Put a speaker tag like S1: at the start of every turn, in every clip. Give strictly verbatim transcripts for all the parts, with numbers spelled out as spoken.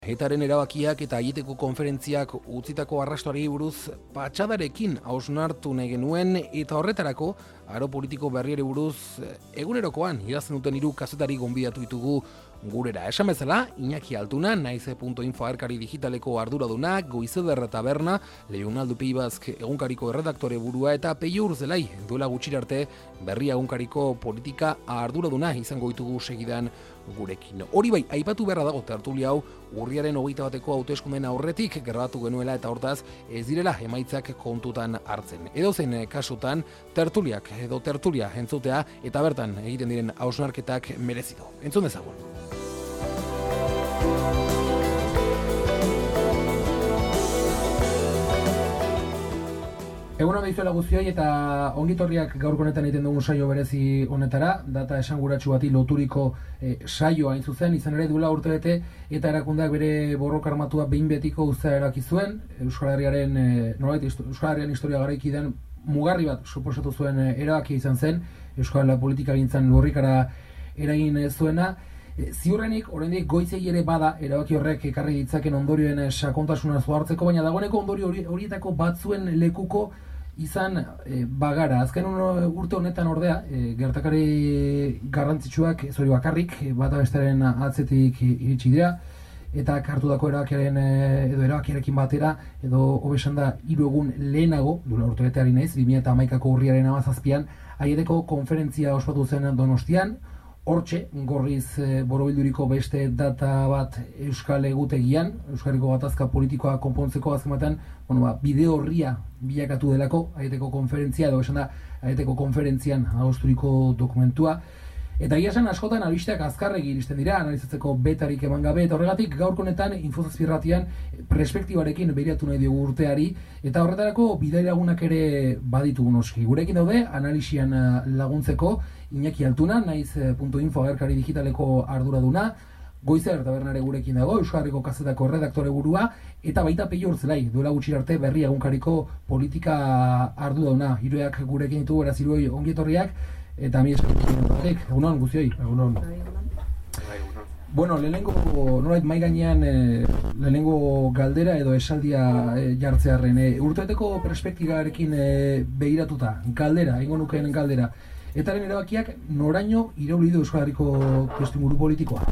S1: Etaren erabakiak eta aieteko konferentziak utzitako arrastoari buruz patxadarekin hausnartu nahi genuen eta horretarako aro politiko berriari buruz egunerokoan idazten duten hiru kazetari gonbidatu ditugu gurera. Esan bezala, Iñaki Altuna, naize punto info agerkari digitaleko arduraduna, Goizeder Taberna, Leonaldo Peibazk egunkariko erredaktore burua eta Peio Urzelai, duela gutxira arte berria egunkariko politika arduraduna izango ditugu segidan gurekin. Hori bai, aipatu beharra dago tertulia hau urriaren hogeita bateko hauteskunden aurretik grabatu genuela eta hortaz ez direla emaitzak kontutan hartzen. Edozein kasutan tertuliak edo tertulia entzutea eta bertan egiten diren hausnarketak merezitu. Entzun dezagun. Egun hona izuela guztioi eta ongitorriak gaurko honetan egiten dugun saio berezi honetara, data esanguratsu bati loturiko e, saioa hain zuzen, izan ere duela urtebete eta erakundeak bere borroka armatua behin betiko uztea eraki zuen, Euskal Herriaren, e, nolabait, Euskal Herrian historia garaiki den mugarri bat suposatu zuen e, erabaki izan zen, Euskal politika gintzen lurrikara eragin zuena. E, ziurrenik, oraindik goizei ere bada erabaki horrek ekarri ditzaken ondorioen sakontasuna zuhartzeko, baina dagoeneko ondorio horietako batzuen lekuko izan e, bagara. Azken urte honetan ordea, e, gertakari garrantzitsuak ez hori bakarrik, bata bestaren atzetik iritsi dira, eta hartutako erabakiaren edo erabakiarekin batera, edo hobesan da hiru egun lehenago, duela urtebeteari naiz, bi mila hamaikako urriaren hamazazpian, aieteko konferentzia ospatu zen Donostian, hortxe, gorriz e, borobilduriko beste data bat Euskal Egutegian, Euskarriko gatazka politikoa konpontzeko azken batean, bueno, ba, bide horria bilakatu delako, aieteko konferentzia, edo esan da, aieteko konferentzian agosturiko dokumentua. Eta egia esan askotan albisteak azkarregi iristen dira, analizatzeko betarik eman gabe, eta horregatik gaurko honetan Infozazpi irratian perspektibarekin begiratu nahi diogu urteari, eta horretarako bidailagunak ere baditu noski. Gurekin daude, analisian laguntzeko, Iñaki Altuna, naiz punto info agerkari digitaleko arduraduna, Goizeder Tabernare gurekin dago, Euskal Herriko kazetako erredaktore burua, eta baita Peio Urzelai, duela gutxi arte berri egunkariko politika arduraduna. Hiruak gurekin ditugu, beraz hiruoi ongietorriak, eta mi eskerrik. Egunon, guztioi.
S2: Egunon.
S1: Bueno, lehenengo, nolait mai gainean, e, lehenengo galdera edo esaldia e, jartzearren. E, urteeteko perspektibarekin e, begiratuta, galdera, ingo nukeen galdera. Etaren erabakiak noraino irauli du Euskal Herriko testimuru politikoa?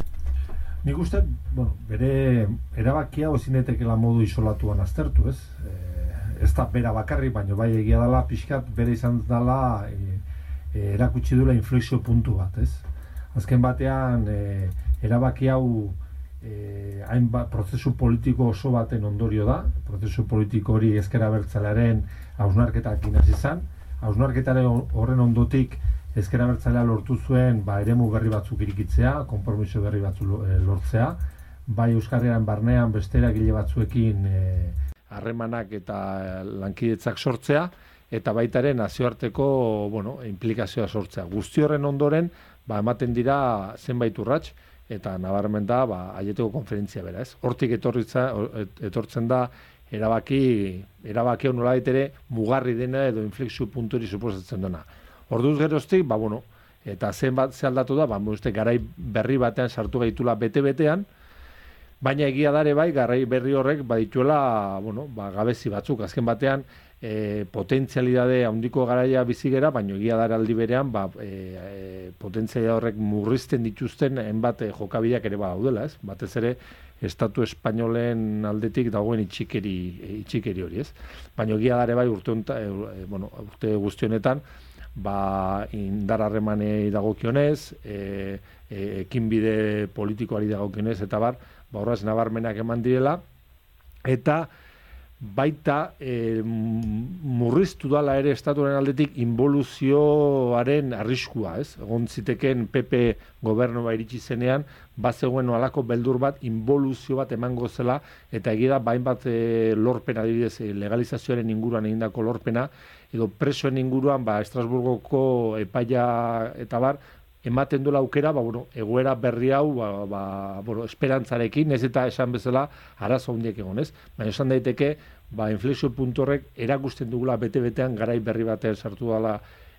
S2: Nik uste, bueno, bere erabakia ezin daitekeela modu isolatuan aztertu, ez? E, ez da bera bakarri, baina bai egia dela, pixkat bere izan dela e, e, erakutsi duela inflexio puntu bat, ez? Azken batean, e, erabaki hau e, hainbat prozesu politiko oso baten ondorio da, prozesu politiko hori ezker abertzalearen hausnarketak hasi izan, hausnarketaren horren ondotik ezker abertzalea lortu zuen ba, eremu berri batzuk irikitzea, konpromiso berri batzuk lortzea, bai Euskal Herrian barnean beste eragile batzuekin harremanak e, eta lankidetzak sortzea, eta baitaren nazioarteko bueno, implikazioa sortzea. Guzti horren ondoren ba, ematen dira zenbait urrats, eta nabarmen da ba, aieteko konferentzia bera, ez? Hortik etortzen da erabaki, erabaki hau nolabait ere mugarri dena edo inflexio puntu hori suposatzen dena. Orduz geroztik, ba, bueno, eta zenbat ze aldatu da, ba, uste, garai berri batean sartu gaitula bete-betean, baina egia dare bai, garai berri horrek badituela, bueno, ba, gabezi batzuk, azken batean, e, potentzialidade handiko garaia bizigera, baina egia dare aldi berean, ba, e, e, potentzialidade horrek murrizten dituzten enbat e, jokabideak ere badaudela, ez? Batez ere, Estatu Espainolen aldetik dagoen itxikeri, itxikeri hori, ez? Baina egia dare bai urte, onta, e, bueno, urte guzti honetan, ba, indar harremanei dagokionez, e, e, ekinbide politikoari dagokionez, eta bar, ba, horraz nabarmenak eman direla, eta baita e, murriztu dala ere estatuaren aldetik involuzioaren arriskua, ez? Egon ziteken P P gobernua iritsi zenean, bazegoen alako beldur bat, involuzio bat emango zela, eta egia bain bat e, lorpena, adibidez, legalizazioaren inguruan egindako lorpena, edo presoen inguruan, ba, Estrasburgoko epaia eta bar, ematen duela aukera, ba, bueno, egoera berri hau, ba, ba, bueno, esperantzarekin, ez eta esan bezala, arazo handiek egon, ez? Baina esan daiteke, ba, inflexio puntu horrek erakusten dugula bete-betean garai berri batean sartu dela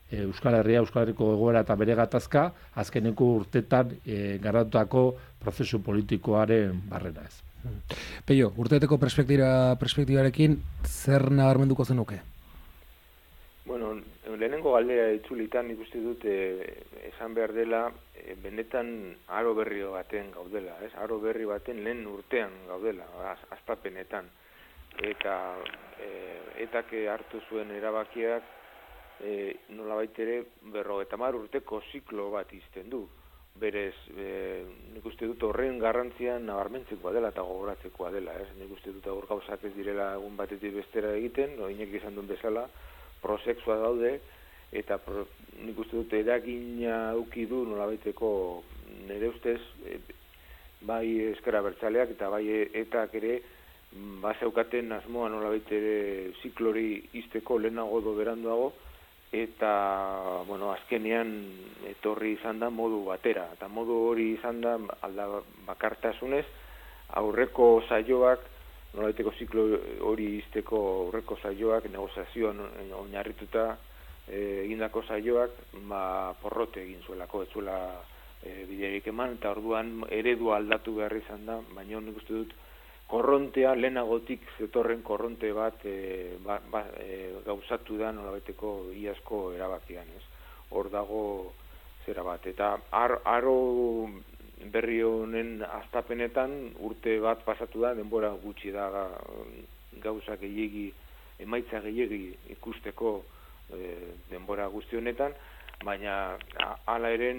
S2: Euskal Herria, Euskal Herriko egoera eta bere gatazka, azkeneko urtetan e, garatutako prozesu politikoaren barrena ez.
S1: Peio, urteeteko perspektiba, perspektibarekin zer nabarmenduko zenuke?
S3: Bueno, lehenengo galdera itzulitan nik uste dut e, esan behar dela e, benetan aro berri baten gaudela, ez? Aro berri baten lehen urtean gaudela, az, azpapenetan. Eta e, etak hartu zuen erabakiak e, nolabait ere berrogeita hamar urteko ziklo bat izten du. Berez, e, nik uste dut horren garrantzian nabarmentzekoa dela eta gogoratzekoa dela, ez? Nik uste dut aur gauzak ez direla egun batetik bestera egiten, noinek izan duen bezala, prosexua daude, eta pro, nik uste dut eragina uki du nolabaiteko nire ustez, e, bai ezkera bertzaleak eta bai etak ere bazeukaten asmoa nolabait ere ziklori izteko lehenago do beranduago, eta bueno, azkenean etorri izan da modu batera, eta modu hori izan da alda bakartasunez, aurreko saioak, nolabaiteko ziklo hori izteko aurreko saioak, negoziazioan oinarrituta e, egindako saioak, ba, porrote egin zuelako, ez zuela e, biderik eman, eta orduan eredua aldatu behar izan da, baina nik uste dut korrontea, lehenagotik zetorren korronte bat e, ba, ba, e, gauzatu da nolabaiteko iazko erabakian, ez? Hor dago zera bat, eta ar, aro berri honen astapenetan urte bat pasatu da, denbora gutxi da gauza gehiegi, emaitza gehiegi ikusteko e, denbora guzti honetan, baina hala ere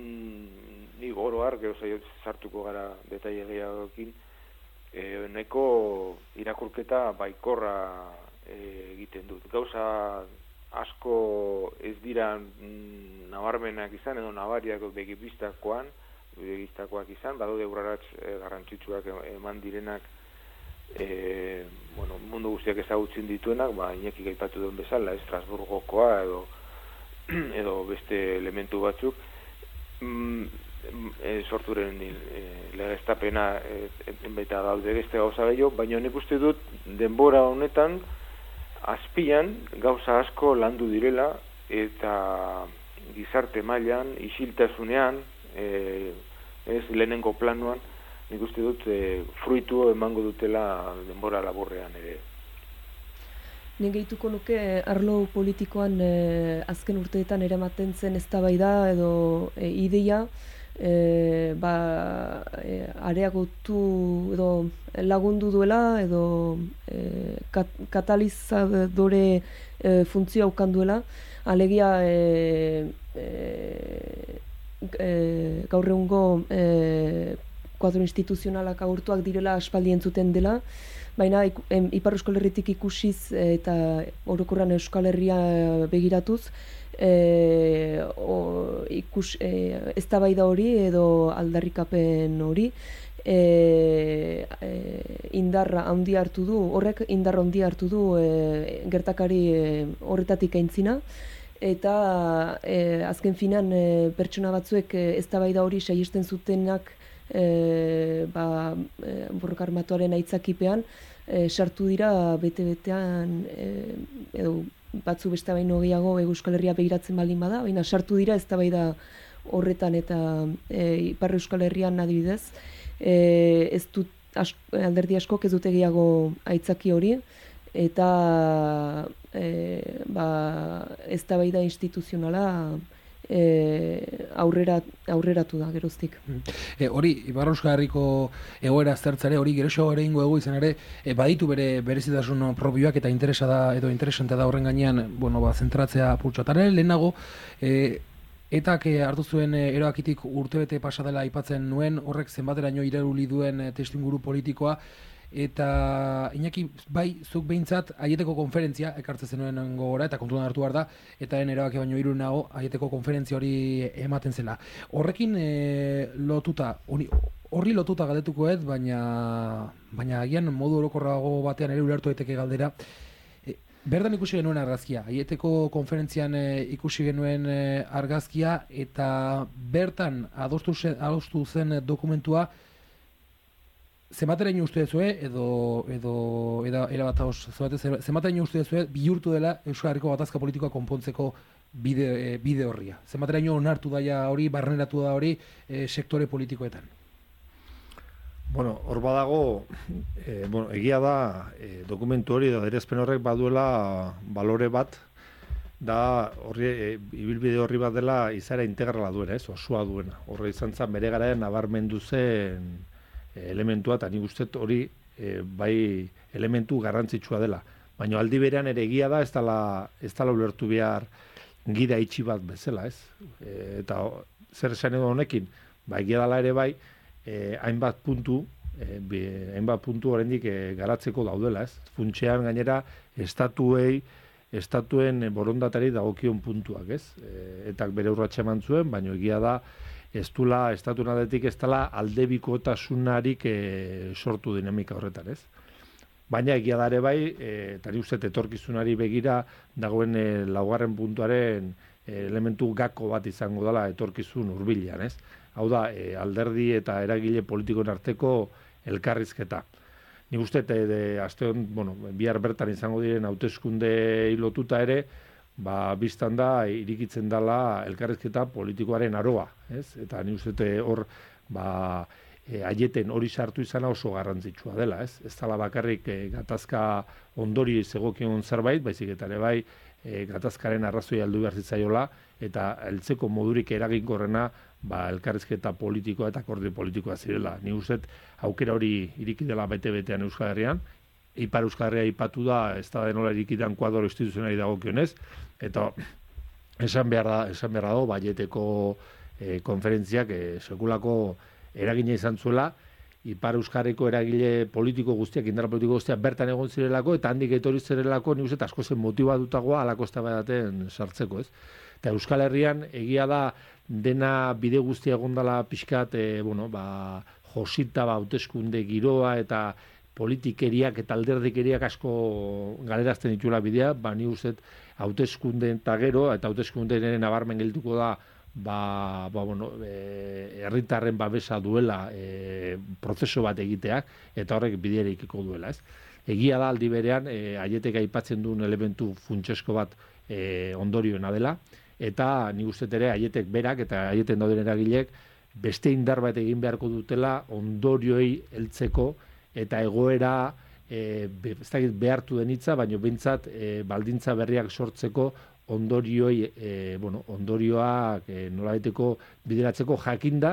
S3: ni goro har, gero sartuko gara detaile gehiagoekin, E, nahiko irakurketa baikorra e, egiten dut. Gauza asko ez dira mm, nabarmenak izan, edo nabariak begibistakoan, begibistakoak izan, badaude urraratz e, garrantzitsuak eman direnak e, bueno, mundu guztiak ezagutzen dituenak, ba, Iñaki gaipatu duen bezala, Estrasburgokoa edo, edo beste elementu batzuk, mm, E, sorturen e, legeztapena e, baita daude beste gauza gehiago, baina nik uste dut denbora honetan azpian gauza asko landu direla eta gizarte mailan, isiltasunean, e, ez lehenengo planuan, nik uste dut e, fruitu emango dutela denbora laburrean ere.
S4: Nik gehituko nuke arlo politikoan e, azken urteetan eramaten zen eztabaida edo e, ideia, E, ba, e, areagotu edo lagundu duela edo e, kat, katalizadore e, funtzioa ukan duela, alegia e, e, e, gaur egungo e, kuadro instituzionalak agurtuak direla aspaldi entzuten dela, baina em, Ipar Euskal Herritik ikusiz eta orokorran Euskal Herria begiratuz, E, o, ikus, e, eztabaida hori edo aldarrikapen hori e, e, indarra handi hartu du, horrek indarra handi hartu du e, gertakari e, horretatik aintzina, eta e, azken finan e, pertsona batzuek e, eztabaida hori saiesten zutenak e, ba, e, borroka armatuaren aitzakipean e, sartu dira bete-betean e, edo batzu beste baino gehiago Euskal Herria begiratzen baldin bada, baina sartu dira eztabaida horretan eta e, Ipar Euskal Herrian adibidez, e, ez dut as, alderdi askok ez dute gehiago aitzaki hori, eta e, ba, eztabaida instituzionala E, aurrera, aurreratu da geroztik.
S1: E, hori, Ipar Euskal Herriko egoera aztertzare, hori geroxo ere ingo egu izan ere, e, baditu bere berezitasun propioak eta interesa da, edo interesante da horren gainean, bueno, ba, zentratzea pultxotare, lehenago, e, etak e, hartu zuen e, eroakitik urtebete pasadela aipatzen nuen, horrek zenbateraino ireruli duen e, testuinguru politikoa, eta Iñaki, bai, zuk behintzat Aieteko konferentzia ekartzen zenuen gogora eta kontuan hartu behar da, eta en erabaki baino irunago Aieteko konferentzia hori ematen zela. Horrekin e, lotuta, hori, horri lotuta galdetuko ez, baina baina agian modu orokorrago batean ere ulertu daiteke galdera. E, berdan ikusi genuen argazkia, Aieteko konferentzian e, ikusi genuen e, argazkia, eta bertan adostu zen, adostu zen dokumentua zenbateraino uste dezue, edo, edo, edo, erabat hau, zenbateraino uste dezue, bihurtu dela Euskal Herriko gatazka politikoa konpontzeko bide, e, bide horria. Zenbateraino onartu daia hori, barneratu da hori e, sektore politikoetan.
S2: Bueno, hor badago, e, bueno, egia da, e, dokumentu hori da adierazpen horrek baduela balore bat, da horri, e, ibilbide horri bat dela izaera integrala duena, ez, osoa duena. Horre izan zen bere garaian nabarmendu zen e, elementua, eta nik uste hori e, bai elementu garrantzitsua dela. Baina aldi berean ere egia da, ez dela, ez dela ulertu behar gida itxi bat bezala, ez. E, eta zer esan edo honekin, ba egia dela ere bai, e, hainbat puntu, e, bi, hainbat puntu oraindik e, garatzeko daudela, ez. Funtsean gainera, estatuei, estatuen borondatari dagokion puntuak, ez? E, etak bere urratxe eman zuen, baina egia da, ez dula, estatuen aldetik ez dela aldebikotasunarik e, sortu dinamika horretan, ez? Baina egia da ere bai, e, eta ni uste etorkizunari begira dagoen e, laugarren puntuaren e, elementu gako bat izango dela etorkizun hurbilean, ez? Hau da, e, alderdi eta eragile politikoen arteko elkarrizketa. Ni uste, de, aste hon, bueno, bihar bertan izango diren hauteskunde lotuta ere, ba, biztan da, irikitzen dela elkarrizketa politikoaren aroa, ez? Eta ni uste hor, ba, e, aieten hori sartu izana oso garrantzitsua dela, ez? Ez dela bakarrik e, gatazka ondori zegokion zerbait, baizik eta ere bai, e, gatazkaren arrazoi aldu behar zitzaiola, eta heltzeko modurik eraginkorrena, ba, elkarrizketa politikoa eta akordio politikoa zirela. Ni uste aukera hori iriki dela bete-betean Euskal Herrian, Ipar Euskal Herria ipatu da, ez da denola irikidan kuadro instituzionari dagokionez, eta esan behar da, esan behar da, baieteko e, konferentziak e, sekulako eragina izan zuela, Ipar Euskarriko eragile politiko guztiak, indar politiko guztiak bertan egon zirelako, eta handik etorri zirelako, ni uste asko zen motibadutagoa alako eztabaidaten sartzeko, ez? Eta Euskal Herrian egia da dena bide guztia egondala pixkat, e, bueno, ba, josita, ba, hauteskunde giroa eta politikeriak eta alderdikeriak asko galerazten ditula bidea, ba, ni uste hauteskunde eta gero, eta hauteskunde nabarmen gelituko da, ba, ba, bueno, e, herritarren babesa duela e, prozesu bat egiteak, eta horrek bidea ikiko duela, ez? Egia da aldi berean, e, aietek aipatzen duen elementu funtsesko bat e, ondorioena dela, eta nik uste ere aietek berak eta aieten dauden eragilek beste indar bat egin beharko dutela ondorioei heltzeko eta egoera e, be, ez dakit behartu den hitza, baina behintzat e, baldintza berriak sortzeko ondorioei, e, bueno, ondorioak e, nolabaiteko bideratzeko jakinda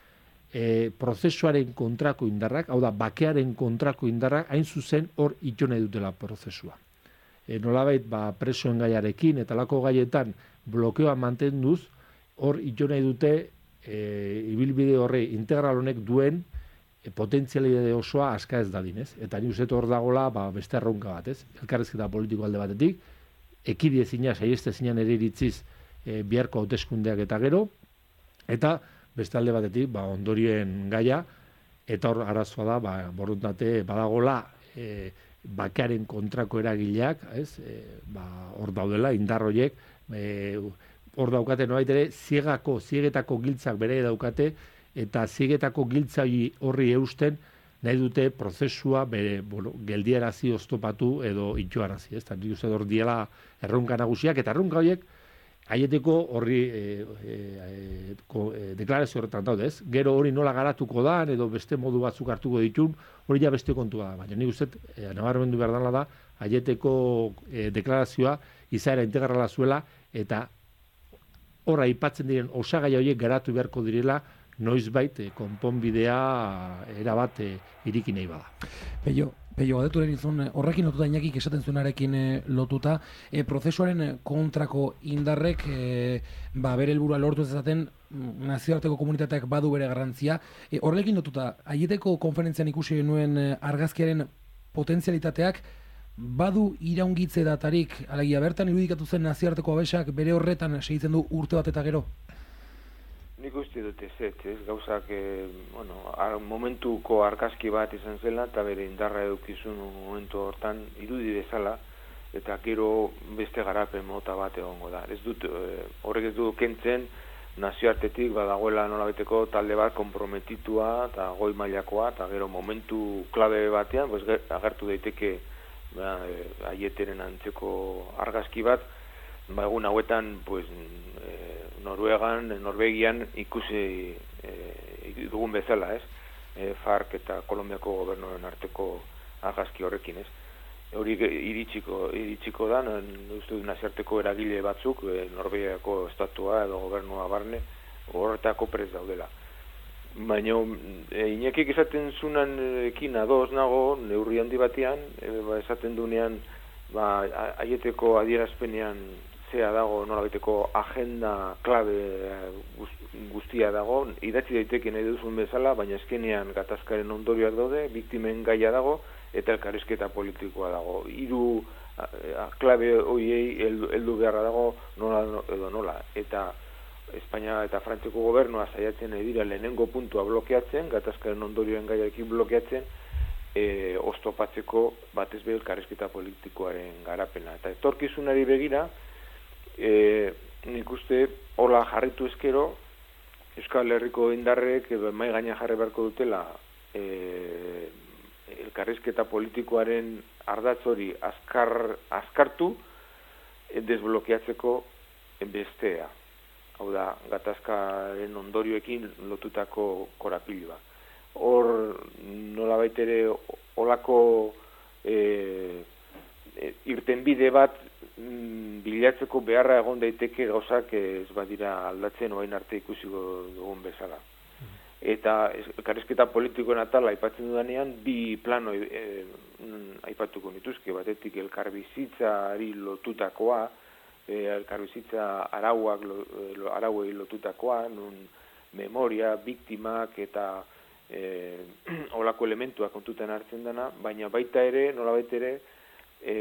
S2: e, prozesuaren kontrako indarrak, hau da, bakearen kontrako indarrak, hain zuzen hor itxone dutela prozesua. E, nolabait, ba, presoen gaiarekin eta lako gaietan blokeoa mantenduz, hor itxone dute e, ibilbide horre integral honek duen e, potentzialidade osoa aska ez dadin, ez? Eta ni uste hor dagola ba, beste erronka bat, ez? Elkarrizketa politiko alde batetik, ekide zina, saieste zinan ere iritziz e, biharko hauteskundeak eta gero, eta beste alde batetik, ba, ondorien gaia, eta hor arazoa da, ba, borondate badagola, e, bakearen kontrako eragileak, ez? E, ba, hor daudela, indar horiek, e, hor daukate noait ere, ziegako, ziegetako giltzak bere daukate, eta ziegetako giltza horri eusten, nahi dute prozesua bere, bueno, geldiarazi oztopatu edo itxoarazi, ez? Eta nik uste hor diela erronka nagusiak, eta erronka horiek, haieteko horri e, e, e, ko, e, deklarazio horretan daude, ez? Gero hori nola garatuko da, edo beste modu batzuk hartuko ditun, hori ja beste kontua da, baina nik uste, e, nabarmendu behar dela da, haieteko e, deklarazioa izaera integrala zuela, eta horra aipatzen diren osagai horiek garatu beharko direla, noizbait e, konponbidea erabat e, iriki nahi bada.
S1: Peio, Peio, adeturen izun, horrekin lotuta inakik esaten zuenarekin e, lotuta, e, prozesuaren kontrako indarrek e, ba, bere helburua lortu ezaten nazioarteko komunitateak badu bere garrantzia. E, horrekin lotuta, aieteko konferentzian ikusi nuen e, argazkiaren potentzialitateak badu iraungitze datarik, alegia bertan irudikatu zen nazioarteko abesak bere horretan segitzen du urte bat eta gero?
S3: Nik uste dut ez, ez, gauzak, e, bueno, ar, momentuko argazki bat izan zela, eta bere indarra edukizun momentu hortan irudi bezala, eta gero beste garapen mota bat egongo da. Ez dut, e, horrek ez du kentzen, nazioartetik badagoela nolabeteko talde bat konprometitua eta goi mailakoa, eta gero momentu klabe batean, pues, agertu daiteke ba, e, aieteren antzeko argazki bat, ba, egun hauetan pues, e, Noruegan, Norvegian ikusi e, dugun bezala, ez? E, FARC eta Kolombiako gobernoen arteko argazki horrekin, ez? Hori iritsiko, iritsiko da, uste du nazioarteko eragile batzuk, e, Norvegiako estatua edo gobernua barne, horretako prez daudela. Baina, e, Iñakik esaten zunan ekin adoz nago, neurri handi batean, e, ba, esaten dunean, ba, aieteko adierazpenean zea dago, nolabaiteko agenda klabe guztia dago, idatzi daiteke nahi duzun bezala, baina eskenean gatazkaren ondorioak daude, biktimen gaia dago, eta elkarrizketa politikoa dago. Hiru klabe horiei heldu beharra dago nola edo nola. Eta Espainia eta Frantziako gobernua saiatzen dira lehenengo puntua blokeatzen, gatazkaren ondorioen gaiarekin blokeatzen, e, oztopatzeko batez be elkarrizketa politikoaren garapena. Eta etorkizunari begira, e, nik uste hola jarritu eskero, Euskal Herriko indarrek mai gaina jarri beharko dutela e, elkarrizketa politikoaren ardatz hori azkar, azkartu e, desblokeatzeko bestea. Hau da, gatazkaren ondorioekin lotutako korapilua. Hor, nolabait ere, olako e, e, irtenbide bat mm, bilatzeko beharra egon daiteke gauzak ez badira aldatzen orain arte ikusiko dugun bezala. Eta elkarrizketa politikoen atala aipatzen dudanean, bi plano e, mm, aipatuko nituzke, batetik elkarbizitzari lotutakoa, E, elkarbizitza arauak lo, arauei lotutakoa, nun memoria, biktimak eta e, olako elementuak kontutan hartzen dena, baina baita ere, nolabait ere, e,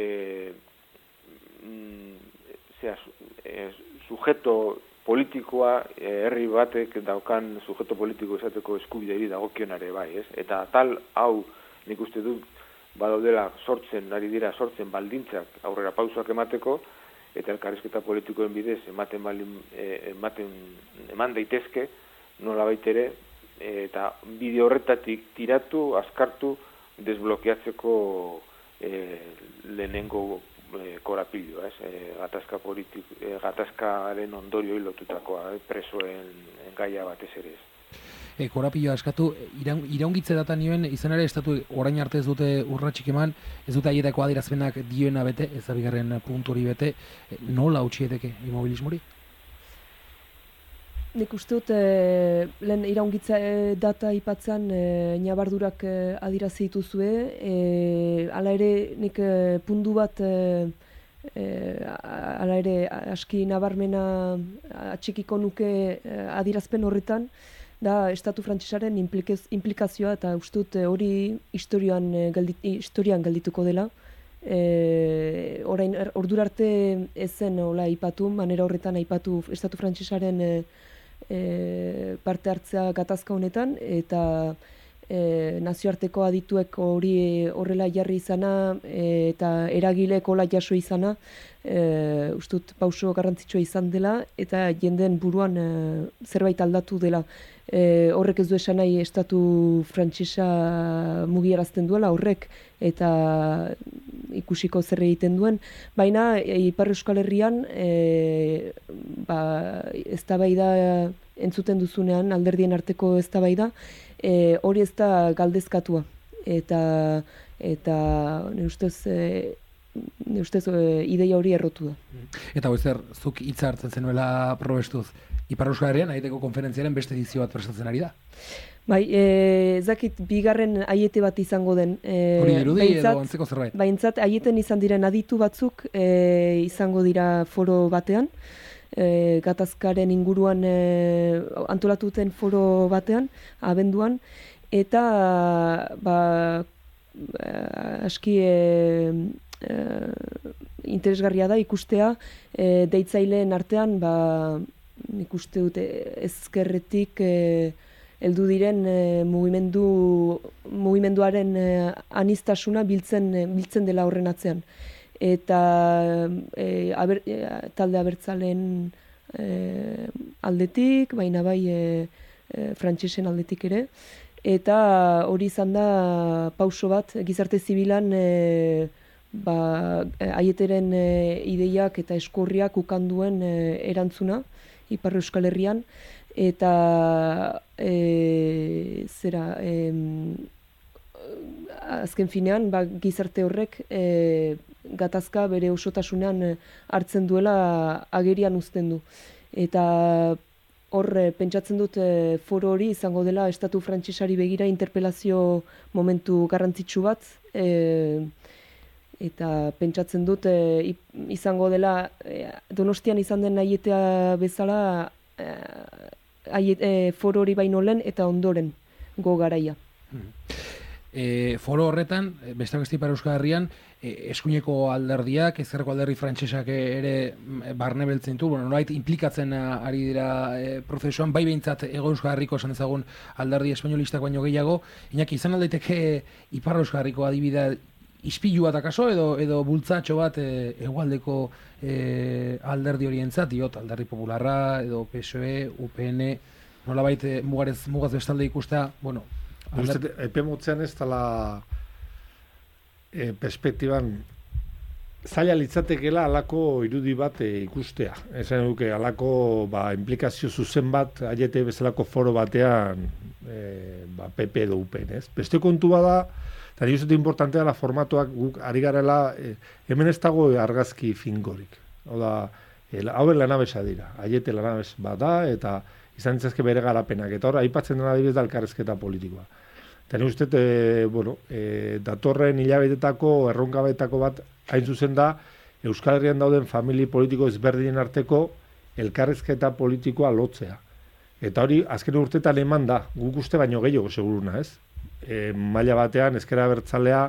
S3: mm, zera, e, sujeto politikoa, e, herri batek daukan sujeto politiko esateko eskubideri dagokionare bai, ez? Eta tal hau nik uste dut badaudela sortzen, ari dira sortzen baldintzak aurrera pausoak emateko, eta elkarrizketa politikoen bidez ematen balin, e, ematen eman daitezke nolabait ere eta bide horretatik tiratu, azkartu, desblokeatzeko e, lehenengo e, korapilloa, ez? E, gatazka politik, e, gatazkaren ondorioi lotutakoa, e, presoen gaia batez ere ez.
S1: E, korapilloa eskatu, iraun, iraungitze data nioen, izan ere estatu orain arte ez dute urratxik eman, ez dute aietako adierazpenak dioena bete, ez da bigarren puntu hori bete, e, nola utxieteke immobilismori?
S4: Nik uste dut, e, lehen iraungitza e, data ipatzen e, nabardurak e, adirazi dituzue, e, ala ere nik e, puntu bat e, e, ala ere aski nabarmena atxikiko nuke e, adirazpen horretan, da estatu frantsesaren implikazioa eta uste dut hori historian, geldit, historian geldituko dela. E, orain ordura arte ez zen hola aipatu, manera horretan aipatu estatu frantsesaren e, e, parte hartzea gatazka honetan eta e, nazioarteko adituek hori horrela jarri izana e, eta eragilek hola jaso izana e, uste dut pauso garrantzitsua izan dela eta jenden buruan e, zerbait aldatu dela. E, horrek ez du esan nahi estatu frantsesa mugiarazten duela horrek eta ikusiko zer egiten duen, baina e, Ipar Euskal Herrian e, ba, eztabaida entzuten duzunean alderdien arteko eztabaida e, hori ez da galdezkatua eta eta ne ustez e, ne ustez e, ideia hori errotu da.
S1: Eta hoizer zuk hitza hartzen zenuela probestuz Ipar Euskal Herrian aiteko konferentziaren beste edizio bat prestatzen ari da.
S4: Bai, ez dakit bigarren aiete bat izango den. E,
S1: Hori dirudi edo antzeko zerbait?
S4: Baintzat aieten izan diren aditu batzuk e, izango dira foro batean, e, gatazkaren inguruan e, antolatuten foro batean, abenduan, eta ba, aski e, e, interesgarria da ikustea e, deitzaileen artean ba, nik uste dute ezkerretik e, heldu diren e, mugimendu, mugimenduaren e, anistasuna biltzen, e, biltzen dela horren atzean. Eta e, aber, e, talde abertzaleen e, aldetik, baina bai e, e, frantsesen aldetik ere. Eta hori izan da pauso bat, gizarte zibilan e, ba, Aieteren e, ideiak eta eskorriak ukanduen e, erantzuna Ipar Euskal Herrian, eta e, zera e, azken finean ba, gizarte horrek e, gatazka bere osotasunean hartzen duela agerian uzten du. Eta hor pentsatzen dut e, foro hori izango dela estatu frantsesari begira interpelazio momentu garrantzitsu bat, e, eta pentsatzen dut e, izango dela e, Donostian izan den Aietea bezala e, aiet, e, foro hori baino lehen eta ondoren go garaia.
S1: E, foro horretan, besteak beste Ipar Euskal Herrian, e, eskuineko alderdiak, ezkerreko alderdi frantsesak ere barne beltzen du, bueno, nolait implikatzen ari dira e, prozesuan, bai behintzat Hego Euskal Herriko esan dezagun alderdi espainolistak baino gehiago, Iñaki, izan aldaiteke Ipar Euskal Herriko adibidea ispilu bat akaso edo edo bultzatxo bat e, hegoaldeko e, alderdi horientzat, diot, alderdi popularra edo P S O E, U P N, nolabait e, mugarez, mugaz bestalde ikustea, bueno,
S2: Alder... Epe motzean ez dela e, perspektiban zaila litzatekela alako irudi bat e, ikustea. Esan duke, alako ba, implikazio zuzen bat Aiete bezalako foro batean e, ba, P P edo U P N, ez? Beste kontu bada, eta nire zute importantea la formatuak guk ari garela, e, hemen ez dago argazki fingorik. Hau da, e, hauen lanabesa dira. Aiete lanabes bat da, eta izan ditzazke bere garapenak. Eta hor, aipatzen dena adibidez da elkarrezketa politikoa. Eta nire uste, e, bueno, e, datorren hilabetetako, erronkabetako bat, hain zuzen da, Euskal Herrian dauden famili politiko ezberdinen arteko elkarrezketa politikoa lotzea. Eta hori, azken urtetan eman da, guk uste baino gehiago seguruna, ez? E, maila batean, ezkera abertzalea,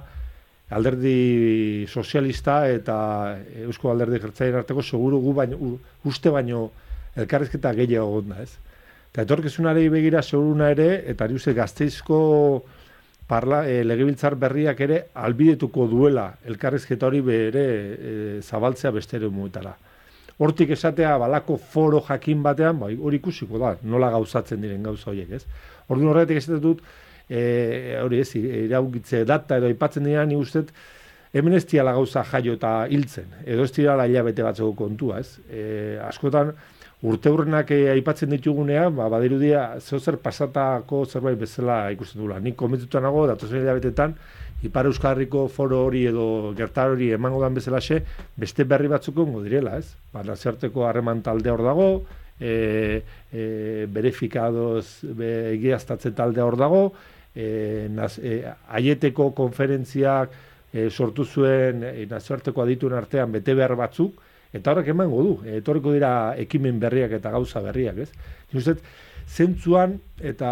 S2: alderdi sozialista eta Eusko alderdi jeltzalearen arteko seguru gu baino, uste baino elkarrezketa gehiago gonda, ez? Eta etorkizunari begira seguruna ere, eta ari uste Gasteizko parla, e, legebiltzar berriak ere albidetuko duela elkarrizketa hori bere e, zabaltzea beste eremuetara. Hortik esatea balako foro jakin batean, bai, hori ikusiko da, nola gauzatzen diren gauza horiek, ez? Orduan horretik esaten dut, e, hori ez, iraugitze data edo aipatzen dira, ni ustez, hemen ez diala gauza jaio eta hiltzen, edo ez diala hilabete batzeko kontua, ez? E, askotan, urteurrenak aipatzen ditugunean, ba, badirudia zeozer pasatako zerbait bezala ikusten dula. Nik komentuta nago, datozen hilabetetan, Ipar Euskal Herriko foro hori edo gertar hori emango dan bezalaxe, beste berri batzuk ongo direla, ez? Ba, nazioarteko harreman talde hor dago, e, e, berifikadoz be, egiaztatze talde hor dago, e, naz, e, Aieteko konferentziak e, sortu zuen e, nazioarteko adituen artean bete behar batzuk, eta horrek emango du, etorriko dira ekimen berriak eta gauza berriak, ez? Justet, zentzuan eta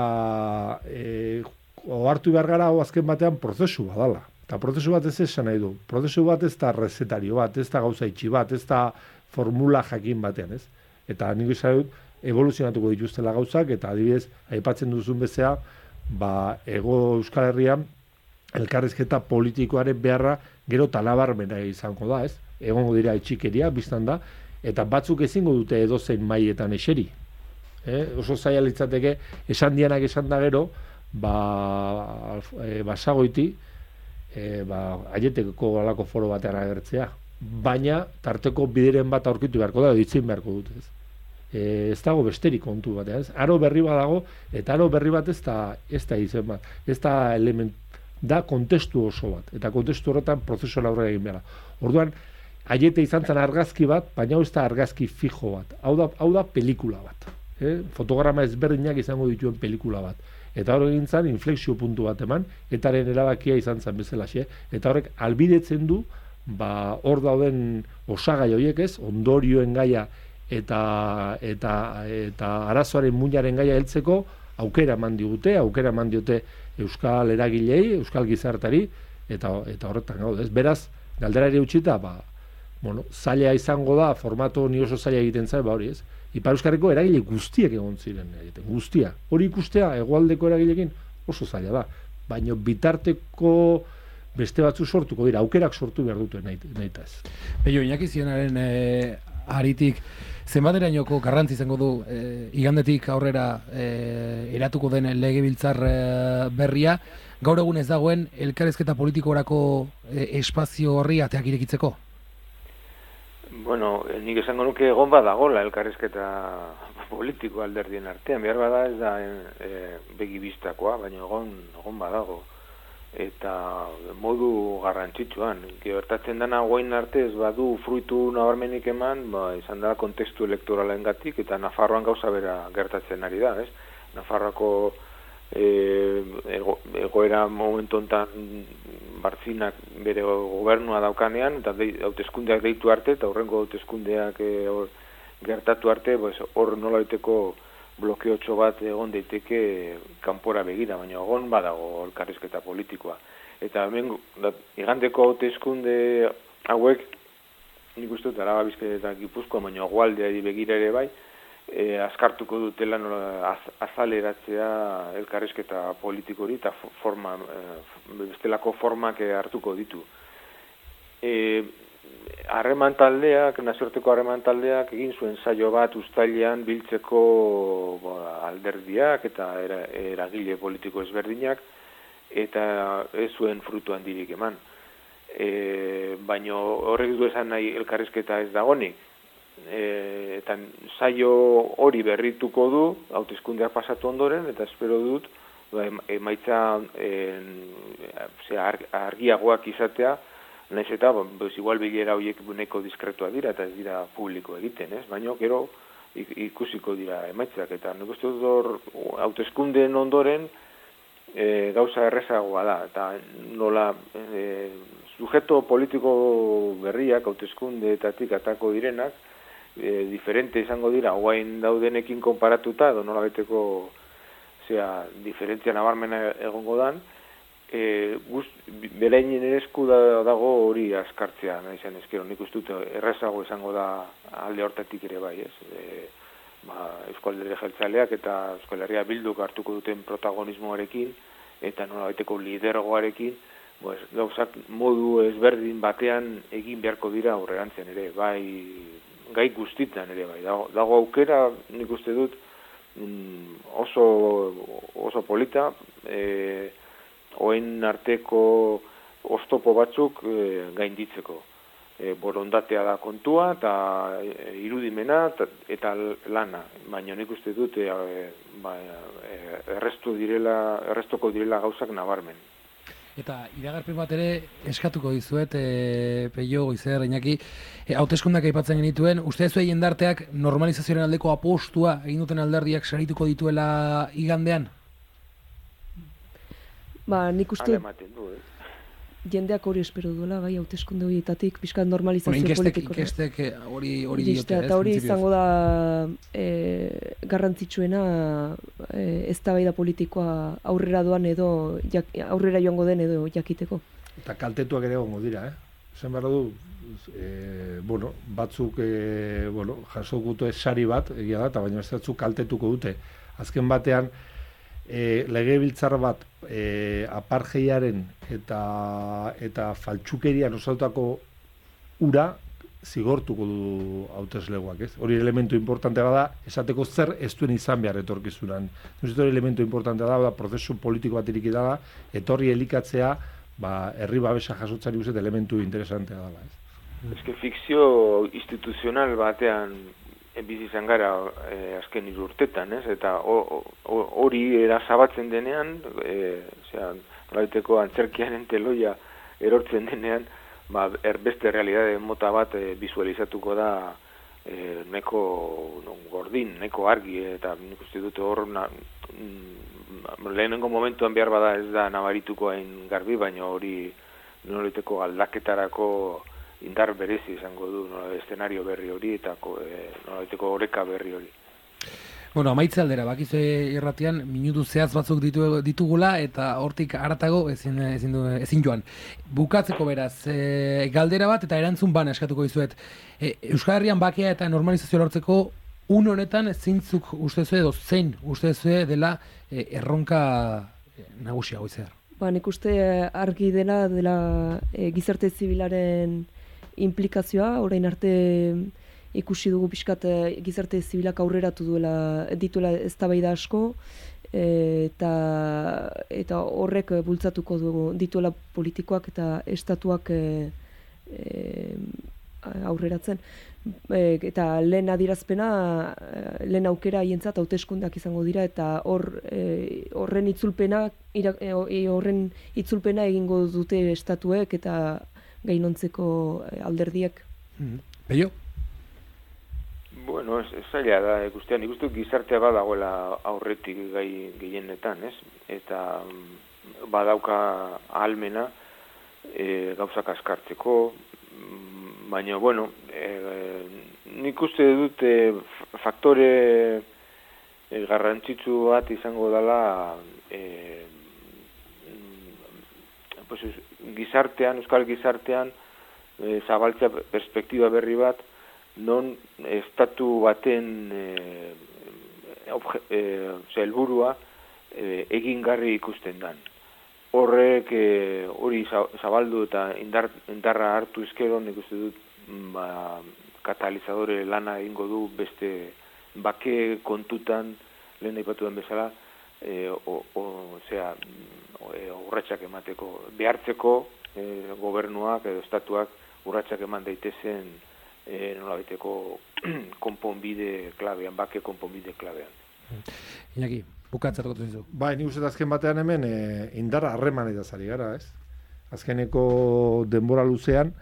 S2: e, ohartu behar gara azken batean prozesu badala. Eta prozesu bat ez esan nahi du. Prozesu bat ez da rezetario bat, ez da gauza itxi bat, ez da formula jakin batean, ez? Eta nik izan dut, evoluzionatuko dituztela gauzak, eta adibidez, aipatzen duzun bezala, ba, Hego Euskal Herrian, elkarrizketa politikoaren beharra gero talabarmena izango da, ez? Egongo dira etxikeria, biztan da, eta batzuk ezingo dute edozein mailetan eseri. Eh? Oso zaila litzateke, esan dianak esan da gero, ba, e, basagoiti, e, ba, Aieteko alako foro batean agertzea. Baina, tarteko bideren bat aurkitu beharko da, ditzin beharko dute, ez? E, ez dago besterik kontu batean, ez? Aro berri bat dago, eta aro berri bat ez da, ez da izen bat, ez da element, da kontestu oso bat, eta kontestu horretan prozesu aurrera egin behar. Orduan, Aiete izan zen argazki bat, baina hau ez da argazki fijo bat. Hau da, hau da pelikula bat. Eh? Fotograma ezberdinak izango dituen pelikula bat. Eta hor egin zen inflexio puntu bat eman, etaren erabakia izan zen bezalaxe. Eta horrek albidetzen du, ba, hor dauden osagai horiek ez, ondorioen gaia eta, eta, eta arazoaren muinaren gaia heltzeko, aukera eman digute, aukera eman diote Euskal eragilei, Euskal gizartari, eta, eta horretan gaude. Ez? Beraz, galderari utxita, ba, bueno, zaila izango da, formato ni oso zaila egiten zait, ba hori ez. Ipar Euskal Herriko eragile guztiak egon ziren egiten, guztia. Hori ikustea, hegoaldeko eragilekin oso zaila da. Baina bitarteko beste batzu sortuko dira, aukerak sortu behar dute nahita ez.
S1: Peio, Iñaki Zionaren e, aritik, zenbaterainoko garrantzi izango du e, igandetik aurrera e, eratuko den legebiltzar e, berria, gaur egun ez dagoen elkarrizketa politikorako e, espazio horri ateak irekitzeko?
S3: Bueno, nik esango nuke egon badagola elkarrizketa politiko alderdien artean, behar bada ez da e, begi bistakoa, baina egon, egon badago. Eta modu garrantzitsuan, gertatzen dena guain arte ez badu fruitu nabarmenik eman, ba, izan da kontestu elektoralen gatik, eta Nafarroan gauza bera gertatzen ari da, ez? Nafarroako e, ego, egoera momentu honetan Bartzinak bere gobernua daukanean, eta hauteskundeak deitu arte, eta horrengo hauteskundeak e, gertatu arte, hor nolaiteko blokeotxo bat egon daiteke kanpora begira, baina egon badago elkarrizketa politikoa. Eta hemen, da, igandeko hauteskunde hauek, nik uste dut, Araba, Bizkaia eta Gipuzkoa, baina Hegoaldeari begira ere bai, e, askartuko dutela az, azaleratzea elkarrizketa politikori eta forma, e, bestelako formak hartuko ditu. E, Harreman taldeak, nazioarteko harreman taldeak egin zuen saio bat uztailean biltzeko ba, alderdiak eta era, eragile politiko ezberdinak, eta ez zuen frutu handirik eman. E, baina horrek du esan nahi elkarrizketa ez dagonik. E, eta saio hori berrituko du, hauteskundeak pasatu ondoren, eta espero dut ba, emaitza e, argiagoak izatea, naiz eta, bez, igual bilera horiek nahiko diskretua dira eta ez dira publiko egiten, ez? Baina gero ikusiko dira emaitzak, eta nik uste dut hor hauteskundeen ondoren e, gauza errezagoa da, eta nola e, sujeto politiko berriak hauteskundeetatik atako direnak, e, diferente izango dira, guain daudenekin konparatuta, edo nola beteko zera, diferentzia nabarmena egongo dan, E, berainen esku da, dago hori askartzea, nahi zen ezkero, nik uste dut errezago izango da alde hortatik ere bai, ez? E, ba, Euskal Herria Jeltzaleak eta Euskal Herria Bilduk hartuko duten protagonismoarekin eta nolabaiteko lidergoarekin, pues, gauzak modu ezberdin batean egin beharko dira aurrerantzen ere, bai gai guztitan ere bai. Dago, dago aukera, nik uste dut, oso, oso polita, e, oen arteko oztopo batzuk e, gainditzeko. E, borondatea da kontua, eta e, irudimena ta, eta lana. Baina nik uste dut e, ba, e, errestu direla, errestuko direla gauzak nabarmen.
S1: Eta iragarpen bat ere eskatuko dizuet, e, Peio, Goizer, Iñaki, e, hauteskundak aipatzen genituen, uste ez zuen jendarteak normalizazioaren aldeko apostua egin duten alderdiak sarituko dituela igandean?
S4: Ba, nik uste
S3: du, eh?
S4: jendeak hori espero duela, bai, hauteskunde horietatik, pixkat normalizazio
S1: bueno, inkestek,
S4: politikora.
S1: Inkestek hori hori
S4: diote, eta hori izango da e, garrantzitsuena e, eztabaida politikoa aurrera doan edo jak, aurrera joango den edo jakiteko.
S2: Eta kaltetuak ere egongo dira, eh? Zen behar du, e, bueno, batzuk e, bueno, jaso gutu sari bat, egia da, eta baina ez batzuk kaltetuko dute. Azken batean, E, legebiltzar bat e, apartheiaren eta eta faltsukerian osatutako ura zigortuko du hauteslegoak, ez? Hori elementu importantea da, esateko zer ez duen izan behar etorkizunan. Hori elementu importantea da, da prozesu politiko bat iriki da, etorri elikatzea, ba, herri babesa jasotzari guzet elementu interesantea da, ez?
S3: Ez que fikzio instituzional batean bizi izan gara e, azken hiru urtetan, ez? Eta hori erazabatzen denean, e, osea, nolabaiteko antzerkiaren teloia erortzen denean, ba, erbeste realidade mota bat e, visualizatuko da e, neko no, gordin, neko argi, eta nik uste dut hor na, mm, lehenengo momentuan behar bada ez da nabarituko hain garbi, baina hori nolabaiteko aldaketarako indar berezi izango du, no, eszenario berri hori eta e, nolabaiteko oreka berri hori.
S1: Bueno, amaitze aldera, bakizu irratian minutu zehaz batzuk ditu, ditugula eta hortik haratago ezin, ezin, du, ezin joan. Bukatzeko beraz, e, galdera bat eta erantzun bana eskatuko dizuet. E, Euskal Herrian bakea eta normalizazioa lortzeko un honetan zintzuk ustezue edo zein ustezue dela e, erronka e, nagusia Goizer.
S4: Ba, nik uste argi dela dela e, gizarte zibilaren implikazioa, orain arte ikusi dugu pixkat gizarte zibilak aurreratu duela, dituela eztabaida asko, eta eta horrek bultzatuko du dituela politikoak eta estatuak e, e, aurreratzen. E, eta lehen adierazpena, lehen aukera haientzat hauteskundeak izango dira eta hor e, horren itzulpena ira, e, horren itzulpena egingo dute estatuek eta gainontzeko alderdiek.
S1: Mm-hmm. Bello?
S3: Bueno, ez, ez zaila da, ikustean, ikustu gizartea badagoela aurretik gai gehienetan, ez? Eta badauka ahalmena e, gauzak askartzeko, baina, bueno, e, nik uste dut e, faktore e, garrantzitsu bat izango dela e, pues, gizartean, euskal gizartean, e, zabaltzea perspektiba berri bat, non estatu baten e, e, helburua e, egingarri ikusten dan. Horrek e, hori zabaldu eta indar, indarra hartu izkero, nik uste dut ba, katalizadore lana egingo du beste bake kontutan, lehen aipatu den bezala, e, o, o, zera, e, urratsak emateko, behartzeko e, gobernuak edo estatuak urratsak eman daitezen E, nola baiteko konponbide klabean, bake konponbide klabean.
S1: Iñaki, bukatzerako duzu.
S2: Bai, nik uste azken batean hemen e, indarra harremanetaz ari gara, ez? Azkeneko denbora luzean,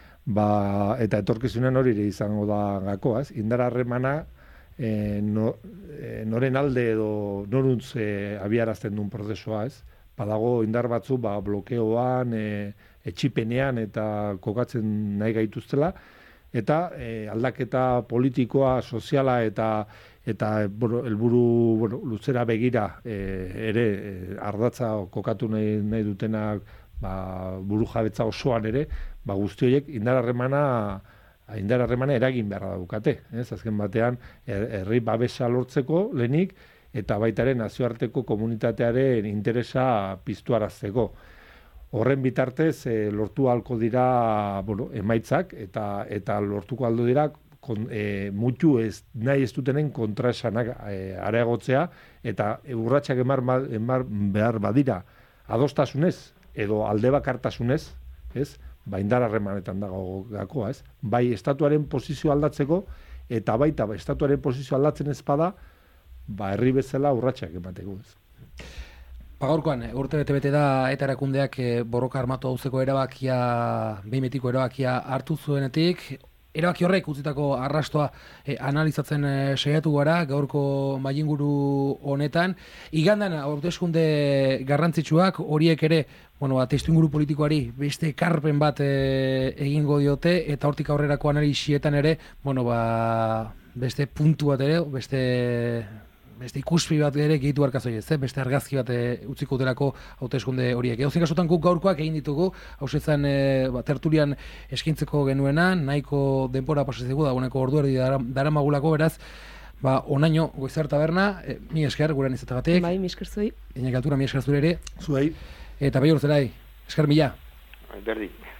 S2: ba, eta etorkizunen hori ere izango da gakoa, ez? Indarra harremana e, no, e, noren alde edo noruntz e, abiarazten duen prozesua, ez? Badago indar batzu, ba, blokeoan, e, etxipenean eta kokatzen nahi gaituztela, eta e, aldaketa politikoa, soziala eta eta bueno, helburu bueno, luzera begira e, ere e, ardatza kokatu nahi, nahi dutenak ba, buru jabetza osoan ere, ba, guzti horiek indar harremana indar harremana eragin beharra daukate. Ez? Azken batean, herri babesa lortzeko lehenik, eta baitaren nazioarteko komunitatearen interesa piztuarazteko. Horren bitartez e, lortu ahalko dira bueno, emaitzak eta eta lortuko aldo dira kon, e, mutu ez nahi ez dutenen kontraesanak e, areagotzea eta urratsak emar, emar behar badira adostasunez edo alde bakartasunez, ez? Ba indar harremanetan dago gakoa, ez? Bai estatuaren posizio aldatzeko eta baita ba, estatuaren posizio aldatzen ez bada, ba herri bezala urratsak emateko, ez?
S1: Gaurkoan, urte bete-bete da eta erakundeak e, borroka armatu hauzeko erabakia, behin betiko erabakia hartu zuenetik. Erabaki horrek utzitako arrastoa e, analizatzen e, saiatu gara, gaurko mailinguru honetan. Igandan, hauteskunde garrantzitsuak, horiek ere, bueno, ba, testuinguru politikoari beste ekarpen bat e, egingo diote, eta hortik aurrerako analisietan ere, bueno, ba, beste puntu bat ere, beste... beste ikuspi bat ere gehitu arkazoiez, eh? Beste argazki bat e, utziko uterako hauteskunde horiek. Edozein kasutan guk gaurkoak egin ditugu, hausetan e, ba, tertulian eskintzeko genuenan, nahiko denpora pasatzeko da, honeko ordu erdi dara magulako, beraz, ba, onaino Goizar Taberna, e, mi esker, gurean izatagatik.
S4: Bai, mi esker zuei.
S1: Iñaki Altura, mi esker zure ere.
S2: Zuei.
S1: Eta bai urzelai, esker mila.
S3: Berdi.